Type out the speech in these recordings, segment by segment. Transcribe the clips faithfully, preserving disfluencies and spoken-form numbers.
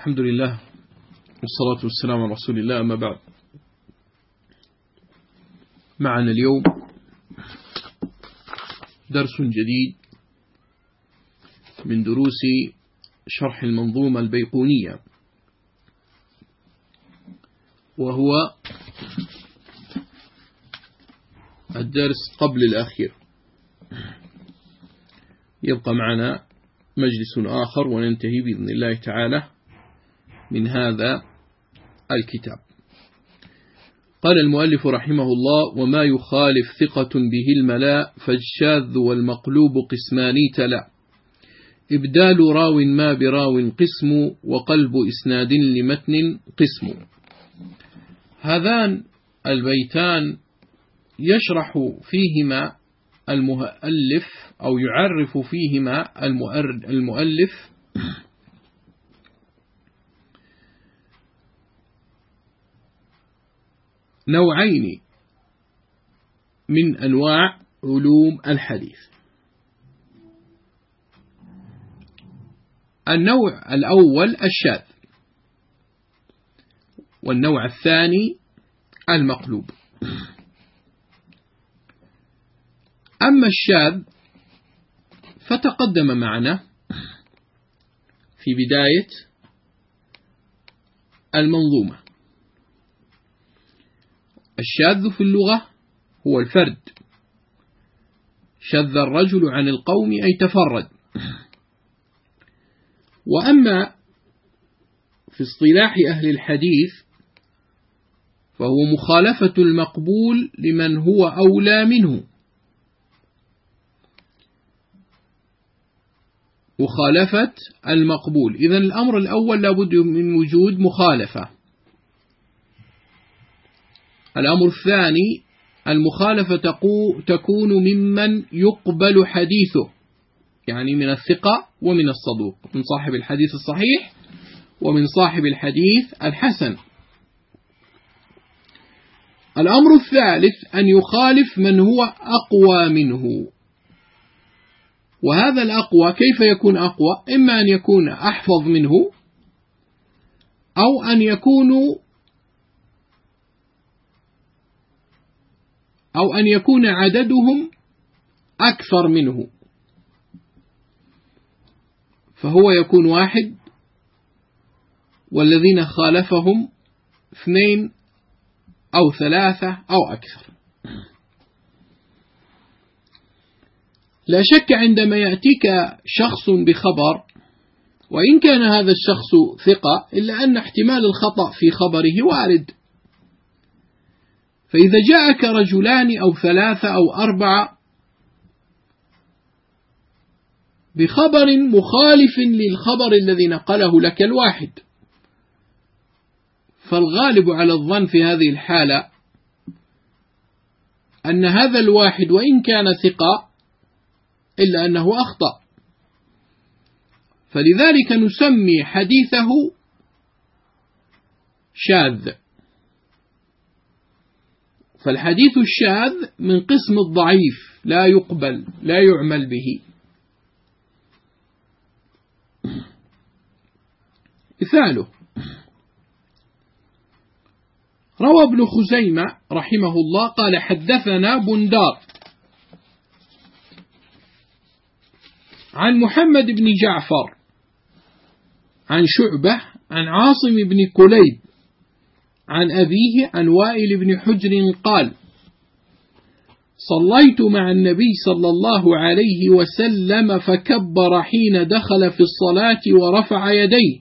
الحمد لله والصلاة والسلام على رسول الله، أما بعد. معنا اليوم درس جديد من دروس شرح المنظومة البيقونية، وهو الدرس قبل الأخير. يبقى معنا مجلس آخر وننتهي بإذن الله تعالى من هذا الكتاب. قال المؤلف رحمه الله: وما يخالف ثقة به الملاء فالشاذ والمقلوب قسمان تلا، إبدال راو ما براو قسم، وقلب إسناد لمتن قسم. هذان البيتان يشرح فيهما المؤلف أو يعرف فيهما المؤلف نوعين من أنواع علوم الحديث. النوع الأول الشاذ، والنوع الثاني المقلوب. أما الشاذ فتقدم معنا في بداية المنظومة. الشاذ في اللغة هو الفرد، شذ الرجل عن القوم أي تفرد. وأما في اصطلاح أهل الحديث فهو مخالفة المقبول لمن هو أولى منه، مخالفة المقبول. إذن الأمر الأول لابد من وجود مخالفة. الأمر الثاني المخالفة تكون ممن يقبل حديثه، يعني من الثقة ومن الصدوق، من صاحب الحديث الصحيح ومن صاحب الحديث الحسن. الأمر الثالث أن يخالف من هو أقوى منه، وهذا الأقوى كيف يكون أقوى؟ إما أن يكون أحفظ منه، أو أن يكون أو أن يكون عددهم أكثر منه، فهو يكون واحد والذين خالفهم اثنين أو ثلاثة أو أكثر. لا شك عندما يأتيك شخص بخبر، وإن كان هذا الشخص ثقة، إلا أن احتمال الخطأ في خبره وارد. فإذا جاءك رجلان أو ثلاثة أو أربعة بخبر مخالف للخبر الذي نقله لك الواحد، فالغالب على الظن في هذه الحالة أن هذا الواحد وإن كان ثقة إلا أنه أخطأ، فلذلك نسمي حديثه شاذ. فالحديث الشاذ من قسم الضعيف، لا يقبل، لا يعمل به. مثاله: روى ابن خزيمة رحمه الله قال: حدثنا بندار عن محمد بن جعفر عن شعبة عن عاصم بن كليب عن أبيه عن وائل بن حجر قال: صليت مع النبي صلى الله عليه وسلم فكبر حين دخل في الصلاة ورفع يديه،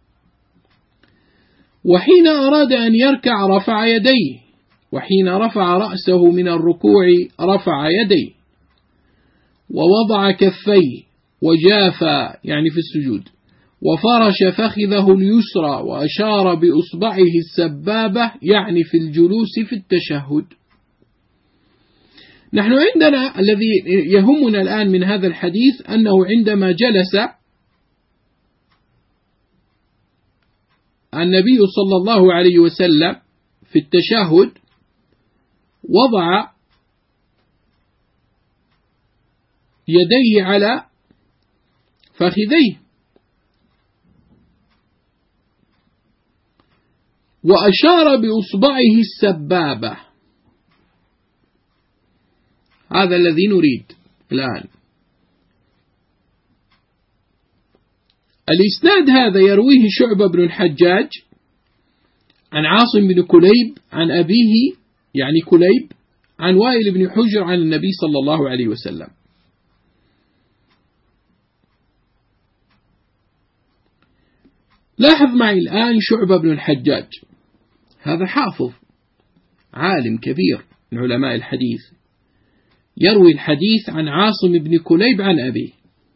وحين أراد أن يركع رفع يديه، وحين رفع رأسه من الركوع رفع يديه، ووضع كفيه وجافى يعني في السجود، وفرش فخذه اليسرى وأشار بأصبعه السبابة يعني في الجلوس في التشهد. نحن عندنا الذي يهمنا الآن من هذا الحديث أنه عندما جلس النبي صلى الله عليه وسلم في التشهد وضع يديه على فخذيه، وأشار بإصبعه السبابة. هذا الذي نريد الآن. الإسناد هذا يرويه شعبة بن الحجاج عن عاصم بن كليب عن أبيه يعني كليب عن وائل بن حجر عن النبي صلى الله عليه وسلم. لاحظ معي الآن شعبة بن الحجاج هذا حافظ عالم كبير من علماء الحديث، يروي الحديث عن عاصم بن كليب عن أبيه،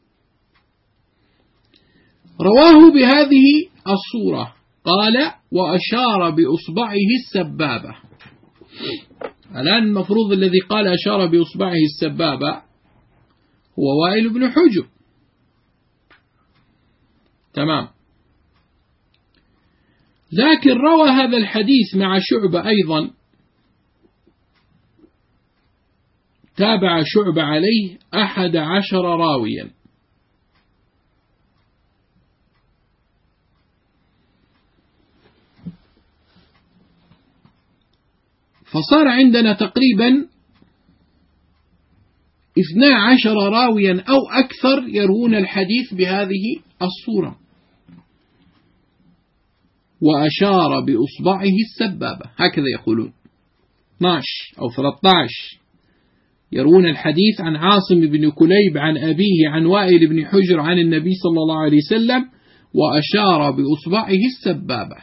رواه بهذه الصورة، قال وأشار بأصبعه السبابة. الآن المفروض الذي قال أشار بأصبعه السبابة هو وائل بن حجر، تمام. لكن روى هذا الحديث مع شعبة أيضا، تابع شعبة عليه أحد عشر راويا، فصار عندنا تقريبا اثنا عشر راويا أو أكثر يروون الحديث بهذه الصورة. وأشار بأصبعه السبابة، هكذا يقولون اثنا عشر أو ثلاثة عشر يروون الحديث عن عاصم بن كليب عن أبيه عن وائل بن حجر عن النبي صلى الله عليه وسلم وأشار بأصبعه السبابة.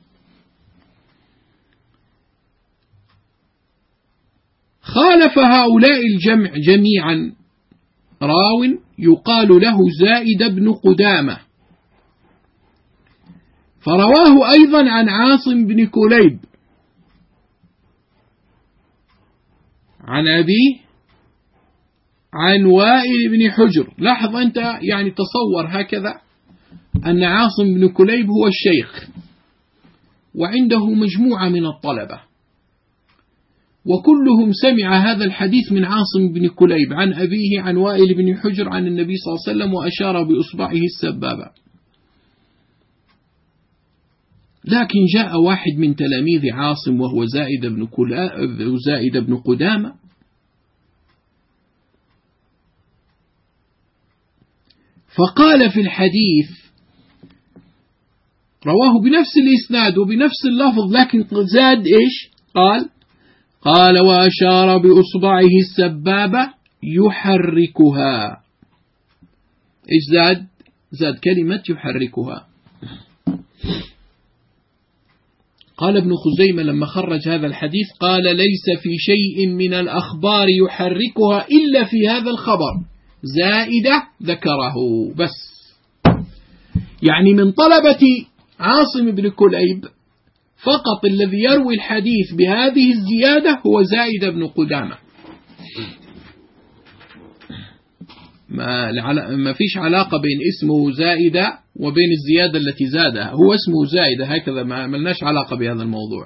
خالف هؤلاء الجمع جميعا راو يقال له زائد بن قدامة، فرواه أيضا عن عاصم بن كليب عن أبيه عن وائل بن حجر. لاحظ أنت يعني تصور هكذا أن عاصم بن كليب هو الشيخ وعنده مجموعة من الطلبة، وكلهم سمع هذا الحديث من عاصم بن كليب عن أبيه عن وائل بن حجر عن النبي صلى الله عليه وسلم وأشار بإصبعه السبابة. لكن جاء واحد من تلاميذ عاصم وهو زائد بن, زائد بن قدامة فقال في الحديث، رواه بنفس الإسناد وبنفس اللفظ، لكن زاد إيش؟ قال قال وأشار بأصبعه السبابة يحركها. إيش زاد؟ زاد كلمة يحركها. قال ابن خزيمة لما خرج هذا الحديث قال ليس في شيء من الأخبار يحركها إلا في هذا الخبر، زائدة ذكره بس. يعني من طلبة عاصم بن كليب فقط الذي يروي الحديث بهذه الزيادة هو زائد بن قدامة، ما, ما فيش علاقة بين اسمه زائدة وبين الزيادة التي زادها، هو اسمه زائدة هكذا، ما ملناش علاقة بهذا الموضوع.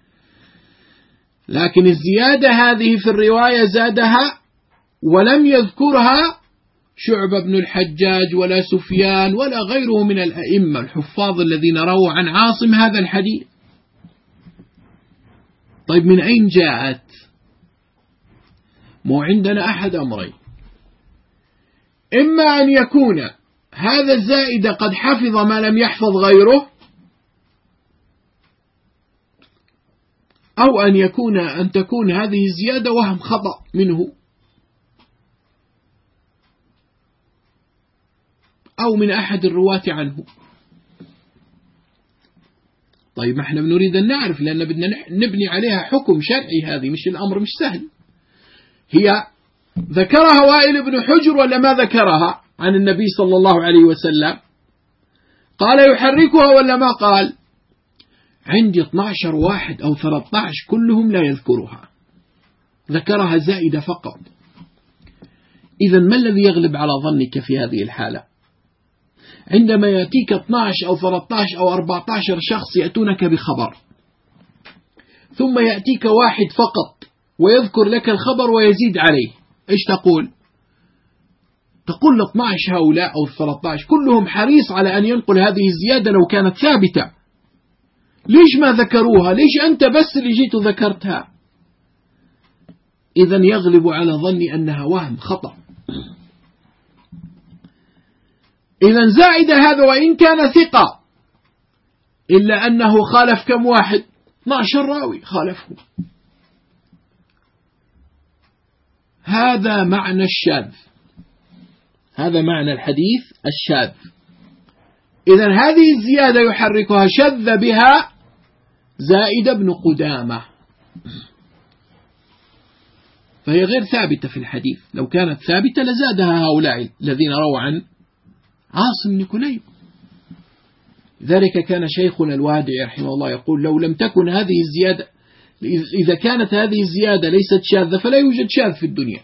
لكن الزيادة هذه في الرواية زادها ولم يذكرها شعبة بن الحجاج ولا سفيان ولا غيره من الأئمة الحفاظ الذين رووا عن عاصم هذا الحديث. طيب من أين جاءت؟ مو عندنا أحد أمرين، إما أن يكون هذا الزائد قد حفظ ما لم يحفظ غيره، أو أن يكون أن تكون هذه الزيادة وهم خطأ منه، أو من أحد الرواة عنه. طيب ما احنا بنريد أن نعرف، لأن بدنا نبني عليها حكم شرعي، هذه مش الأمر مش سهل. هي ذكرها وائل بن حجر ولا ما ذكرها عن النبي صلى الله عليه وسلم؟ قال يحركها ولا ما قال؟ عندي اثنا عشر واحد أو ثلاثة عشر كلهم لا يذكرها، ذكرها زائدة فقط. إذا ما الذي يغلب على ظنك في هذه الحالة؟ عندما يأتيك اثنا عشر أو ثلاثة عشر أو أربعة عشر شخص يأتونك بخبر، ثم يأتيك واحد فقط ويذكر لك الخبر ويزيد عليه، إيش تقول؟ تقول ل اثنا عشر هؤلاء أو ثلاثة عشر كلهم حريص على أن ينقل هذه الزيادة لو كانت ثابتة، ليش ما ذكروها؟ ليش أنت بس اللي جيت وذكرتها؟ إذن يغلب على ظني أنها وهم خطأ. إذن زائد هذا وإن كان ثقة إلا أنه خالف كم واحد؟ اثني عشر راوي خالفه. هذا معنى الشاذ، هذا معنى الحديث الشاذ. إذن هذه الزيادة يحركها شذ بها زائد بن قدامة، فهي غير ثابتة في الحديث. لو كانت ثابتة لزادها هؤلاء الذين رووا عن عاصم بن كليب. ذلك كان شيخنا الوادعي رحمه الله يقول: لو لم تكن هذه الزيادة، إذا كانت هذه الزيادة ليست شاذة فلا يوجد شاذ في الدنيا.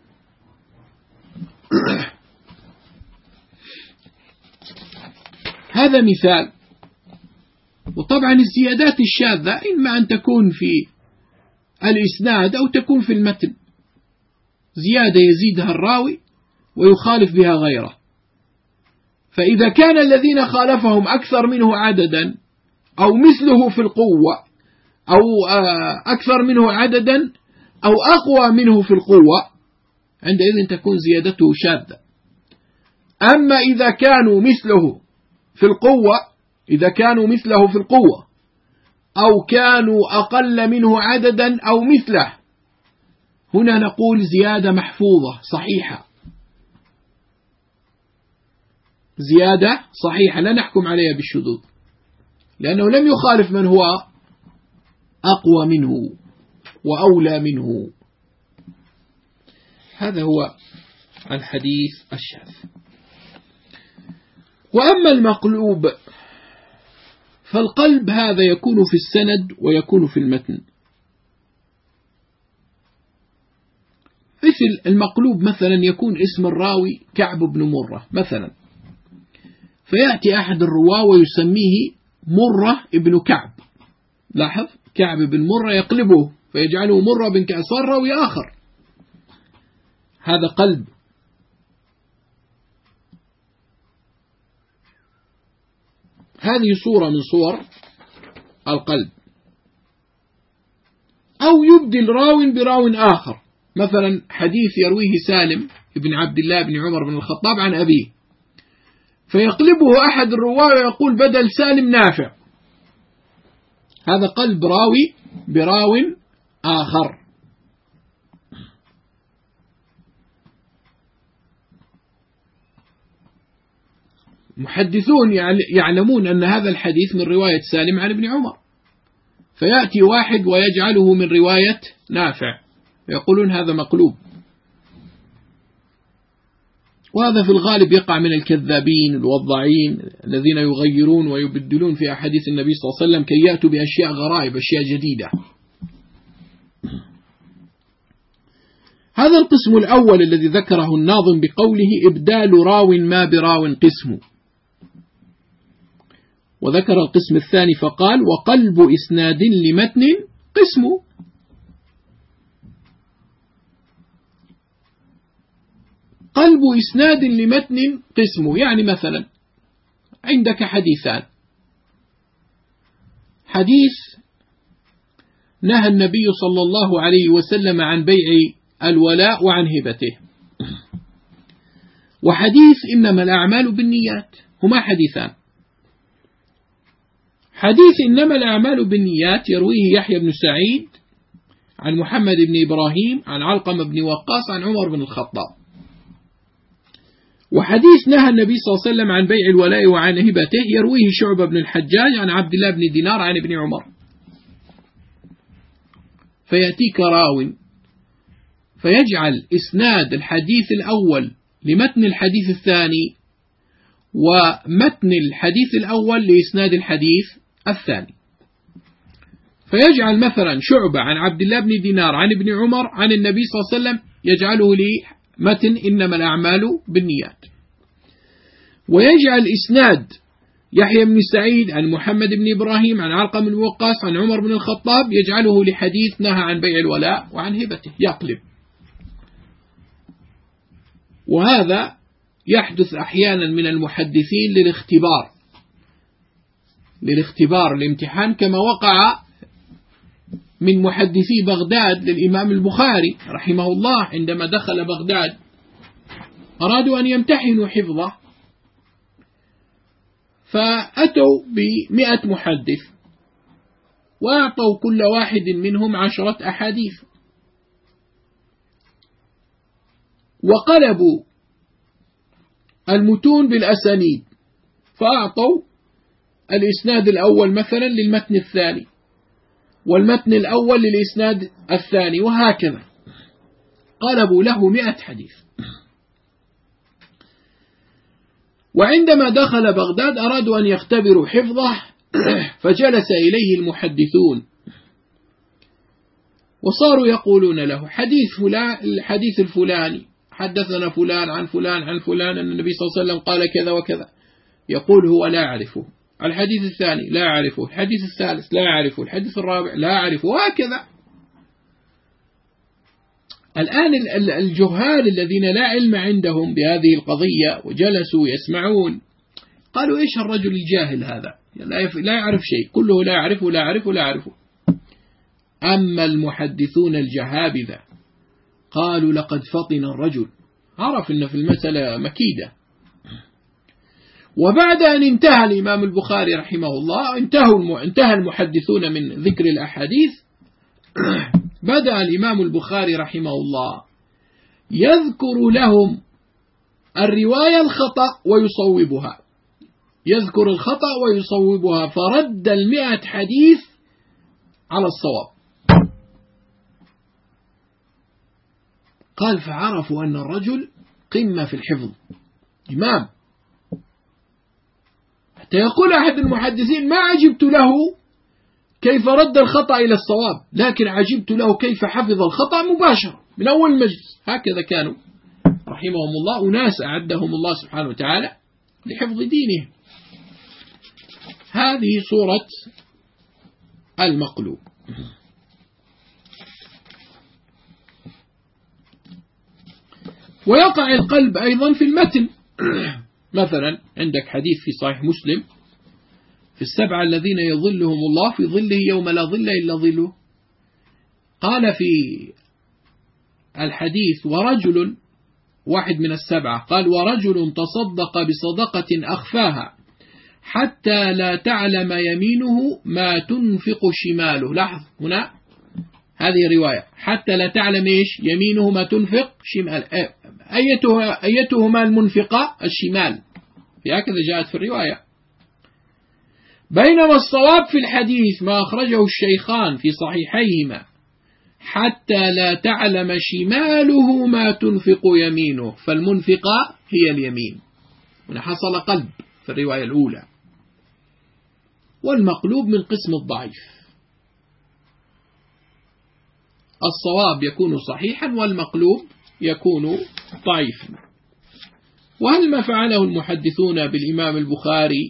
هذا مثال. وطبعا الزيادات الشاذة إما أن تكون في الإسناد أو تكون في المتن، زيادة يزيدها الراوي ويخالف بها غيره. فإذا كان الذين خالفهم أكثر منه عددا أو مثله في القوة أو أكثر منه عددا أو أقوى منه في القوة، عندئذ تكون زيادته شاذة. أما إذا كانوا مثله في القوة، إذا كانوا مثله في القوة أو كانوا أقل منه عددا أو مثله، هنا نقول زيادة محفوظة صحيحة، زيادة صحيحة لا نحكم عليها بالشذوذ، لأنه لم يخالف من هو أقوى منه وأولى منه. هذا هو الحديث الشاذ. وأما المقلوب فالقلب هذا يكون في السند ويكون في المتن. مثل المقلوب مثلا يكون اسم الراوي كعب بن مرة مثلا، فيأتي أحد الرواة ويسميه مرة ابن كعب، لاحظ كعب بن مرة يقلبه فيجعله مرة بن كعب، صار راوي آخر، هذا قلب. هذه صورة من صور القلب. أو يبدل راو براو آخر، مثلا حديث يرويه سالم بن عبد الله بن عمر بن الخطاب عن أبيه، فيقلبه أحد الرواة ويقول بدل سالم نافع، هذا قلب راوي براو آخر. محدثون يعلمون أن هذا الحديث من رواية سالم عن ابن عمر، فيأتي واحد ويجعله من رواية نافع، ويقولون هذا مقلوب. وهذا في الغالب يقع من الكذابين الوضاعين الذين يغيرون ويبدلون في أحاديث النبي صلى الله عليه وسلم كي يأتوا بأشياء غرائب، أشياء جديدة. هذا القسم الأول الذي ذكره الناظم بقوله إبدال راو ما براو قسم. وذكر القسم الثاني فقال وقلب إسناد لمتن قسم. قلب إسناد لمتن قسم، يعني مثلا عندك حديثان، حديث نهى النبي صلى الله عليه وسلم عن بيع الولاء وعن هبته، وحديث إنما الأعمال بالنيات، هما حديثان. حديث إنما الأعمال بالنيات يرويه يحيى بن سعيد عن محمد بن إبراهيم عن علقمة بن وقاص عن عمر بن الخطاب. وحديث نهى النبي صلى الله عليه وسلم عن بيع الولاء وعن هبته يرويه شعبة بن الحجاج عن عبد الله بن دينار عن ابن عمر. فيأتيك راو فيجعل إسناد الحديث الأول لمتن الحديث الثاني، ومتن الحديث الأول لإسناد الحديث الثاني، فيجعل مثلا شعبة عن عبد الله بن دينار عن ابن عمر عن النبي صلى الله عليه وسلم يجعله لمتن إنما الأعمال بالنيات، ويجعل إسناد يحيى بن سعيد عن محمد بن إبراهيم عن علقمة بن وقاص عن عمر بن الخطاب يجعله لحديث نهى عن بيع الولاء وعن هبته، يقلب. وهذا يحدث أحيانا من المحدثين للاختبار، للاختبار الامتحان، كما وقع من محدثي بغداد للإمام البخاري رحمه الله عندما دخل بغداد أرادوا أن يمتحنوا حفظه، فأتوا بمئة محدث وأعطوا كل واحد منهم عشرة أحاديث، وقلبوا المتون بالأسانيد، فأعطوا الإسناد الأول مثلا للمتن الثاني، والمتن الأول للإسناد الثاني، وهكذا قلبوا له مئة حديث. وعندما دخل بغداد أرادوا أن يختبروا حفظه، فجلس إليه المحدثون وصاروا يقولون له حديث فلان، الحديث الفلاني حدثنا فلان عن فلان عن فلان أن النبي صلى الله عليه وسلم قال كذا وكذا، يقول هو لا أعرفه. الحديث الثاني لا أعرفه، الحديث الثالث لا أعرفه، الحديث الرابع لا أعرفه، وهكذا. الآن الجهال الذين لا علم عندهم بهذه القضية وجلسوا يسمعون قالوا إيش الرجل الجاهل هذا لا يعرف شيء، كله لا يعرفه لا يعرفه لا يعرفه. أما المحدثون الجهابذة قالوا لقد فطن الرجل، عرف أن في المسألة مكيدة. وبعد أن انتهى الإمام البخاري رحمه الله، انتهوا انتهى المحدثون من ذكر الأحاديث، بدأ الإمام البخاري رحمه الله يذكر لهم الرواية الخطأ ويصوبها، يذكر الخطأ ويصوبها، فرد المئة حديث على الصواب. قال فعرفوا أن الرجل قمة في الحفظ إمام، حتى يقول أحد المحدثين ما عجبت له كيف رد الخطأ إلى الصواب، لكن عجبت له كيف حفظ الخطأ مباشرة من أول المجلس. هكذا كانوا رحمهم الله، أناس أعدهم الله سبحانه وتعالى لحفظ دينه. هذه صورة المقلوب. ويقع القلب أيضا في المتن. مثلا عندك حديث في صحيح مسلم في السبعة الذين يظلهم الله في ظله يوم لا ظل إلا ظله، قال في الحديث ورجل واحد من السبعة قال ورجل تصدق بصدقة أخفاها حتى لا تعلم يمينه ما تنفق شماله. لاحظ هنا هذه رواية حتى لا تعلم إيش يمينه ما تنفق شمال، أيتها أيتهما المنفقة الشمال، هكذا جاءت في الرواية. بينما الصواب في الحديث ما أخرجه الشيخان في صحيحيهما حتى لا تعلم شماله ما تنفق يمينه، فالمنفقة هي اليمين. هنا حصل قلب في الرواية الأولى. والمقلوب من قسم الضعيف، الصواب يكون صحيحا والمقلوب يكون ضعيفا. وهل ما فعله المحدثون بالإمام البخاري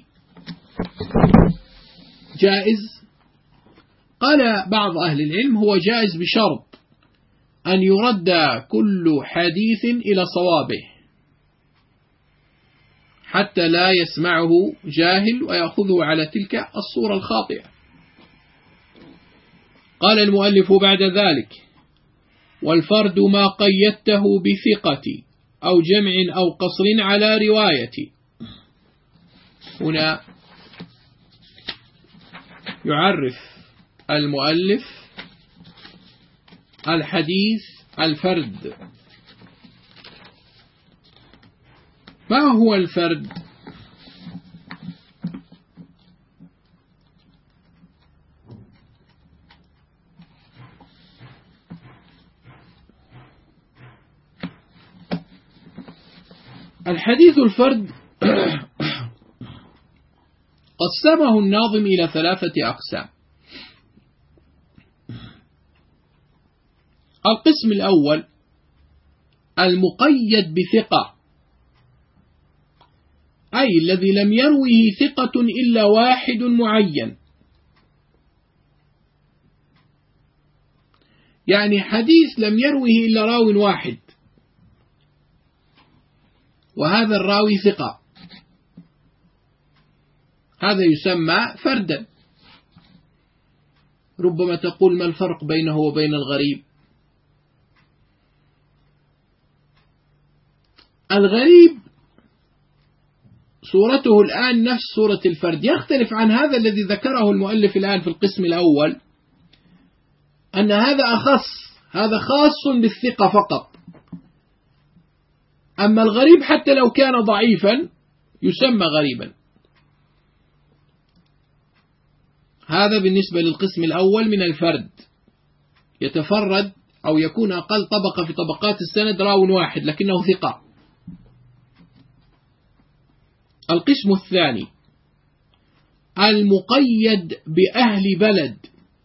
جائز؟ قال بعض أهل العلم هو جائز بشرط أن يرد كل حديث إلى صوابه حتى لا يسمعه جاهل ويأخذه على تلك الصورة الخاطئة. قال المؤلف بعد ذلك والفرد ما قيدته بثقة أو جمع أو قصر على رواية. هنا يعرف المؤلف الحديث الفرد. ما هو الفرد؟ الحديث الفرد قسمه الناظم إلى ثلاثة أقسام. القسم الأول المقيد بثقة، أي الذي لم يروه ثقة إلا واحد معين، يعني حديث لم يروه إلا راو واحد وهذا الراوي ثقة، هذا يسمى فردا. ربما تقول ما الفرق بينه وبين الغريب؟ الغريب صورته الآن نفس صورة الفرد، يختلف عن هذا الذي ذكره المؤلف الآن في القسم الأول، أن هذا أخص، هذا خاص بالثقة فقط. أما الغريب حتى لو كان ضعيفا يسمى غريبا. هذا بالنسبة للقسم الأول من الفرد، يتفرد أو يكون أقل طبقة في طبقات السند راو واحد لكنه ثقة. القسم الثاني المقيد بأهل بلد.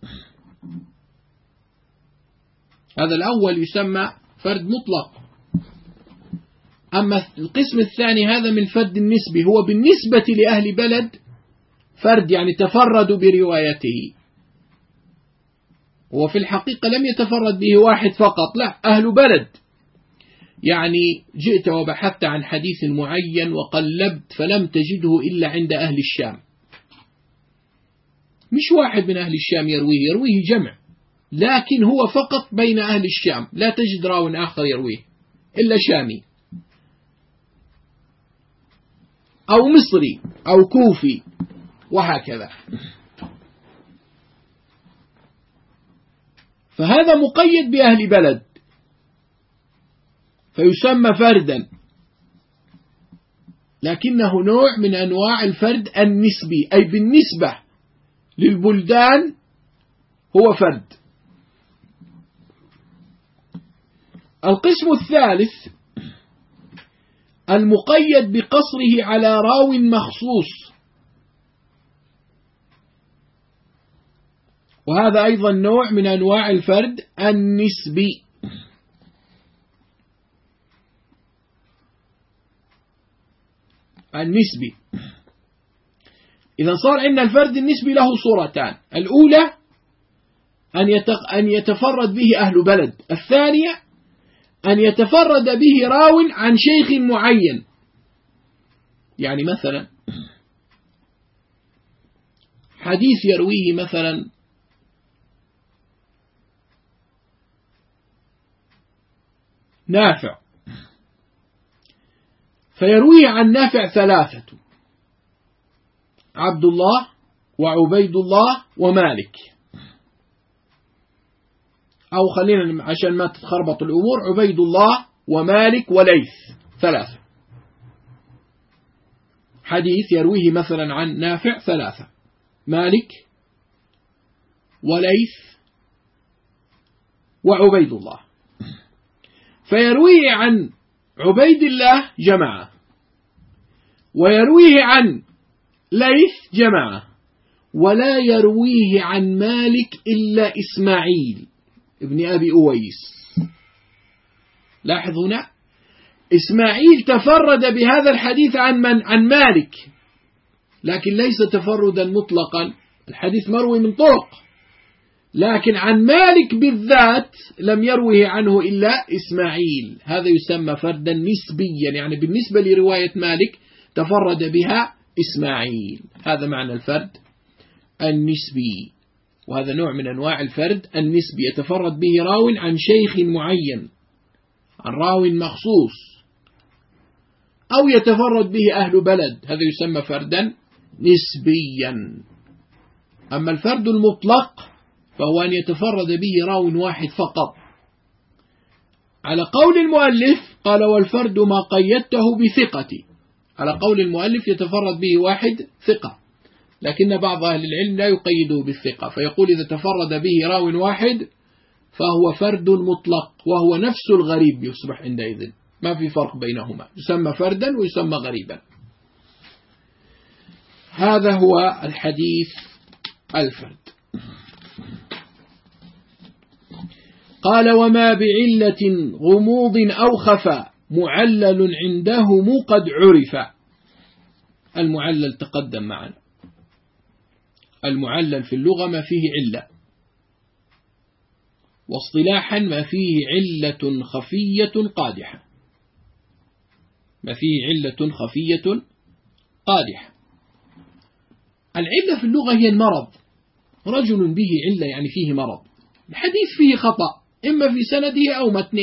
هذا الأول يسمى فرد مطلق. أما القسم الثاني هذا من فرد النسبي، هو بالنسبة لأهل بلد فرد، يعني تفردوا بروايته. وفي الحقيقة لم يتفرد به واحد فقط، لا، أهل بلد. يعني جئت وبحثت عن حديث معين وقلبت فلم تجده إلا عند أهل الشام. مش واحد من أهل الشام يرويه، يرويه جمع، لكن هو فقط بين أهل الشام، لا تجد راو آخر يرويه إلا شامي أو مصري أو كوفي وهكذا. فهذا مقيد بأهل بلد فيسمى فردا، لكنه نوع من أنواع الفرد النسبي، أي بالنسبة للبلدان هو فرد. القسم الثالث المقيد بقصره على راو مخصوص، وهذا أيضا نوع من أنواع الفرد النسبي. النسبي إذا صار عندنا الفرد النسبي له صورتان: الأولى أن يتفرد به أهل بلد، الثانية أن يتفرد به راو عن شيخ معين. يعني مثلا حديث يرويه مثلا نافع، فيرويه عن نافع ثلاثة: عبد الله وعبيد الله ومالك، أو خلينا عشان ما تتخربط الأمور عبيد الله ومالك وليث، ثلاثة. حديث يرويه مثلا عن نافع ثلاثة: مالك وليث وعبيد الله. فيرويه عن عبيد الله جماعة، ويرويه عن ليث جماعة، ولا يرويه عن مالك إلا إسماعيل ابن أبي أويس. لاحظ هنا إسماعيل تفرد بهذا الحديث عن من؟ عن مالك، لكن ليس تفردا مطلقا، الحديث مروي من طرق، لكن عن مالك بالذات لم يروه عنه إلا إسماعيل. هذا يسمى فردا نسبيا، يعني بالنسبة لرواية مالك تفرد بها إسماعيل. هذا معنى الفرد النسبي، وهذا نوع من أنواع الفرد النسبي، يتفرد به راو عن شيخ معين، عن راو مخصوص، أو يتفرد به أهل بلد، هذا يسمى فردا نسبيا. أما الفرد المطلق فهو أن يتفرد به راو واحد فقط. على قول المؤلف قال: والفرد ما قيدته بثقتي. على قول المؤلف يتفرد به واحد ثقة، لكن بعض أهل العلم لا يقيده بالثقة، فيقول إذا تفرد به راو واحد فهو فرد مطلق، وهو نفس الغريب يصبح عندئذ، ما في فرق بينهما، يسمى فردا ويسمى غريبا. هذا هو الحديث الفرد. قال: وما بعلة غموض أو خفاء معلل عندهم قد عرف. المعلل تقدم معنا، المعلل في اللغة ما فيه علة، واصطلاحا ما فيه علة خفية قادحة، ما فيه علة خفية قادحة. العلة في اللغة هي المرض، رجل به علة يعني فيه مرض. الحديث فيه خطأ إما في سنده أو متنه،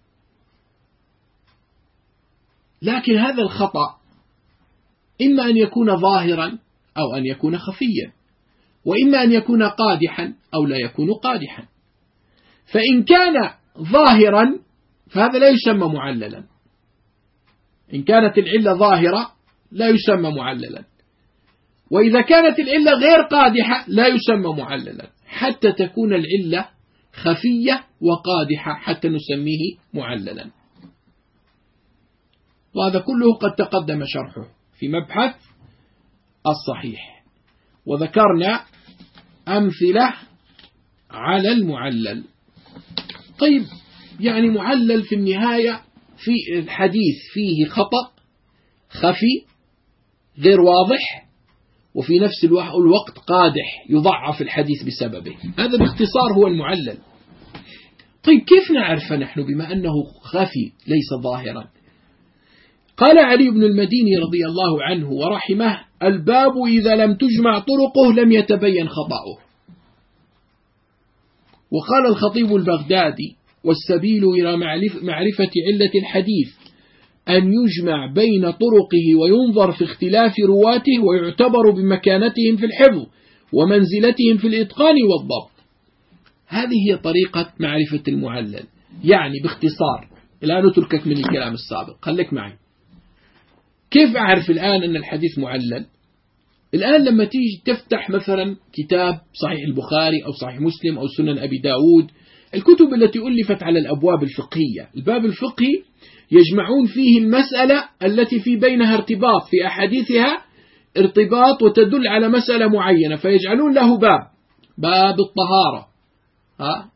لكن هذا الخطأ إما أن يكون ظاهرا أو أن يكون خفيا، وإما أن يكون قادحا أو لا يكون قادحا. فإن كان ظاهرا فهذا لا يسمى معللا، إن كانت العلة ظاهرة لا يسمى معللا، وإذا كانت العلة غير قادحة لا يسمى معللا، حتى تكون العلة خفية وقادحة حتى نسميه معللا. وهذا كله قد تقدم شرحه في مبحث الصحيح، وذكرنا أمثلة على المعلل. طيب، يعني معلل في النهاية في الحديث فيه خطأ خفي غير واضح، وفي نفس الوقت قادح يضعف الحديث بسببه، هذا باختصار هو المعلل. طيب، كيف نعرف نحن بما أنه خفي ليس ظاهرا؟ قال علي بن المديني رضي الله عنه ورحمه: الباب إذا لم تجمع طرقه لم يتبين خطأه. وقال الخطيب البغدادي: والسبيل إلى معرفة علة الحديث أن يجمع بين طرقه وينظر في اختلاف رواته ويعتبر بمكانتهم في الحفظ ومنزلتهم في الإتقان والضبط. هذه هي طريقة معرفة المعلل. يعني باختصار، الآن أتركك من الكلام السابق، خليك معي. كيف أعرف الآن أن الحديث معلل؟ الآن لما تيجي تفتح مثلا كتاب صحيح البخاري أو صحيح مسلم أو سنن أبي داود، الكتب التي ألفت على الأبواب الفقهية، الباب الفقهي يجمعون فيه المسألة التي في بينها ارتباط في أحاديثها ارتباط وتدل على مسألة معينة، فيجعلون له باب، باب الطهارة، ها؟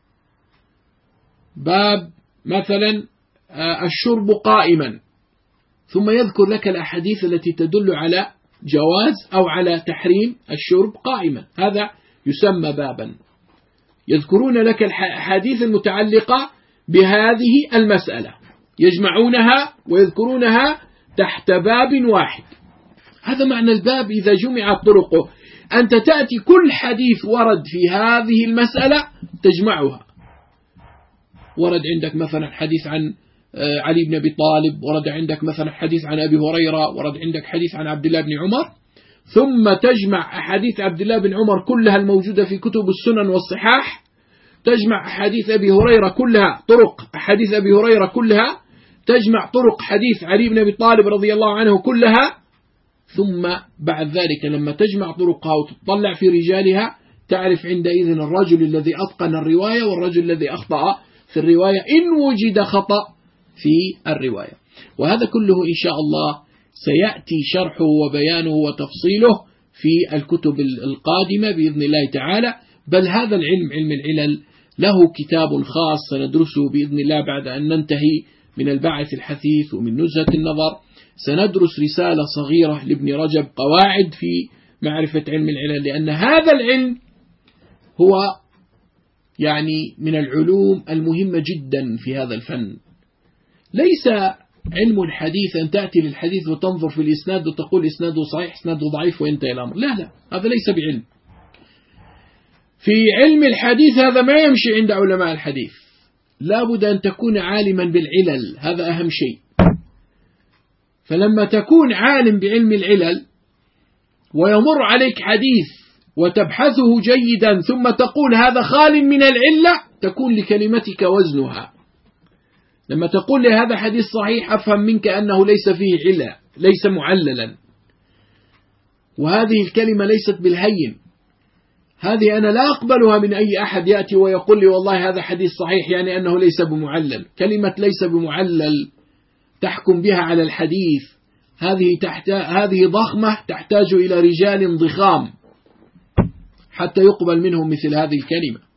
باب مثلا الشرب قائما، ثم يذكر لك الأحاديث التي تدل على جواز أو على تحريم الشرب قائما، هذا يسمى بابا. يذكرون لك الأحاديث المتعلقة بهذه المسألة، يجمعونها ويذكرونها تحت باب واحد. هذا معنى الباب إذا جمعت طرقه، أنت تأتي كل حديث ورد في هذه المسألة تجمعها. ورد عندك مثلا حديث عن علي بن أبي طالب، ورد عندك مثلا حديث عن أبي هريرة، ورد عندك حديث عن عبد الله بن عمر، ثم تجمع أحاديث عبد الله بن عمر كلها الموجودة في كتب السنن والصحاح، تجمع أحاديث أبي هريرة كلها، طرق أحاديث أبي هريرة كلها، تجمع طرق حديث علي بن أبي طالب رضي الله عنه كلها، ثم بعد ذلك لما تجمع طرقها وتطلع في رجالها تعرف عندئذ الرجل الذي أتقن الرواية والرجل الذي أخطأ في الرواية إن وجد خطأ في الرواية. وهذا كله إن شاء الله سيأتي شرحه وبيانه وتفصيله في الكتب القادمة بإذن الله تعالى. بل هذا العلم، علم العلل، له كتاب خاص سندرسه بإذن الله بعد أن ننتهي من البعث الحثيث ومن نزهة النظر. سندرس رسالة صغيرة لابن رجب، قواعد في معرفة علم العلل، لأن هذا العلم هو يعني من العلوم المهمة جدا في هذا الفن. ليس علم الحديث أن تأتي للحديث وتنظر في الإسناد وتقول إسناده صحيح إسناده ضعيف وينتهي الأمر، لا لا، هذا ليس بعلم. في علم الحديث هذا ما يمشي عند علماء الحديث، لا بد أن تكون عالما بالعلل، هذا أهم شيء. فلما تكون عالم بعلم العلل ويمر عليك حديث وتبحثه جيدا ثم تقول هذا خال من العلة، تكون لكلمتك وزنها. لما تقول لي هذا حديث صحيح أفهم منك أنه ليس فيه علة، ليس معللا، وهذه الكلمة ليست بالهين، هذه أنا لا أقبلها من أي أحد يأتي ويقول لي والله هذا حديث صحيح يعني أنه ليس بمعلل. كلمة ليس بمعلل تحكم بها على الحديث، هذه تحت هذه ضخمة تحتاج إلى رجال ضخام حتى يقبل منهم مثل هذه الكلمة.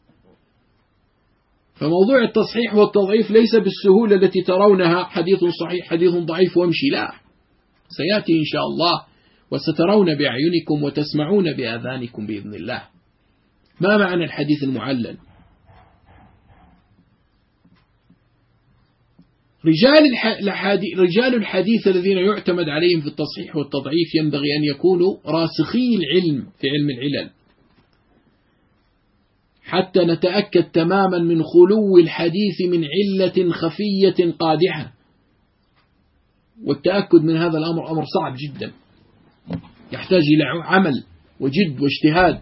فموضوع التصحيح والتضعيف ليس بالسهولة التي ترونها، حديث صحيح حديث ضعيف وامشي، لا، سيأتي إن شاء الله وسترون بأعينكم وتسمعون بآذانكم بإذن الله. ما معنى الحديث المعلل؟ رجال الحديث رجال الحديث الذين يعتمد عليهم في التصحيح والتضعيف ينبغي أن يكونوا راسخي العلم في علم العلل، حتى نتأكد تماما من خلو الحديث من علة خفية قادحة. والتأكد من هذا الأمر أمر صعب جدا، يحتاج إلى عمل وجد واجتهاد.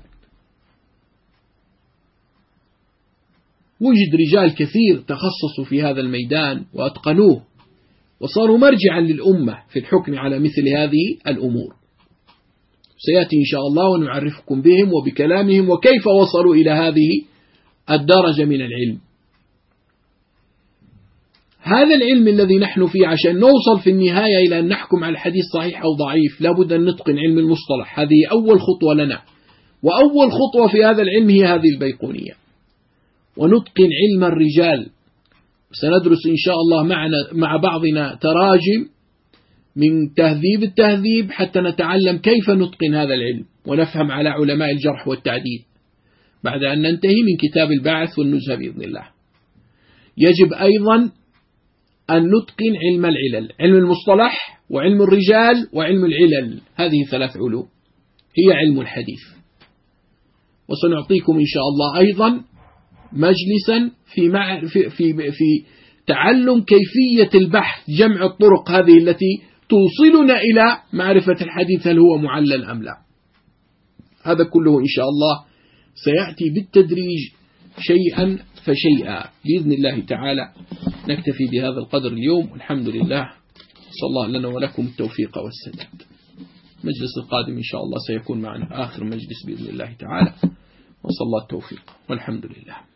وجد رجال كثير تخصصوا في هذا الميدان وأتقنوه وصاروا مرجعا للأمة في الحكم على مثل هذه الأمور. سيأتي إن شاء الله ونعرفكم بهم وبكلامهم وكيف وصلوا إلى هذه الدرجة من العلم. هذا العلم الذي نحن فيه عشان نوصل في النهاية إلى أن نحكم على الحديث صحيح أو ضعيف لابد أن نتقن علم المصطلح. هذه أول خطوة لنا، وأول خطوة في هذا العلم هي هذه البيقونية. ونتقن علم الرجال، سندرس إن شاء الله معنا مع بعضنا تراجم من تهذيب التهذيب حتى نتعلم كيف نتقن هذا العلم ونفهم على علماء الجرح والتعديل بعد أن ننتهي من كتاب البعث والنزهة بإذن الله. يجب أيضا أن نتقن علم العلل، علم المصطلح وعلم الرجال وعلم العلل، هذه ثلاث علوم هي علم الحديث. وسنعطيكم إن شاء الله أيضا مجلسا في, مع في, في, في تعلم كيفية البحث، جمع الطرق هذه التي توصلنا إلى معرفة الحديث هل هو معلل أم لا. هذا كله إن شاء الله سيأتي بالتدريج شيئا فشيئا بإذن الله تعالى. نكتفي بهذا القدر اليوم، والحمد لله، صلى الله لنا ولكم التوفيق والسداد. المجلس القادم إن شاء الله سيكون معنا آخر مجلس بإذن الله تعالى، وصلى الله التوفيق والحمد لله.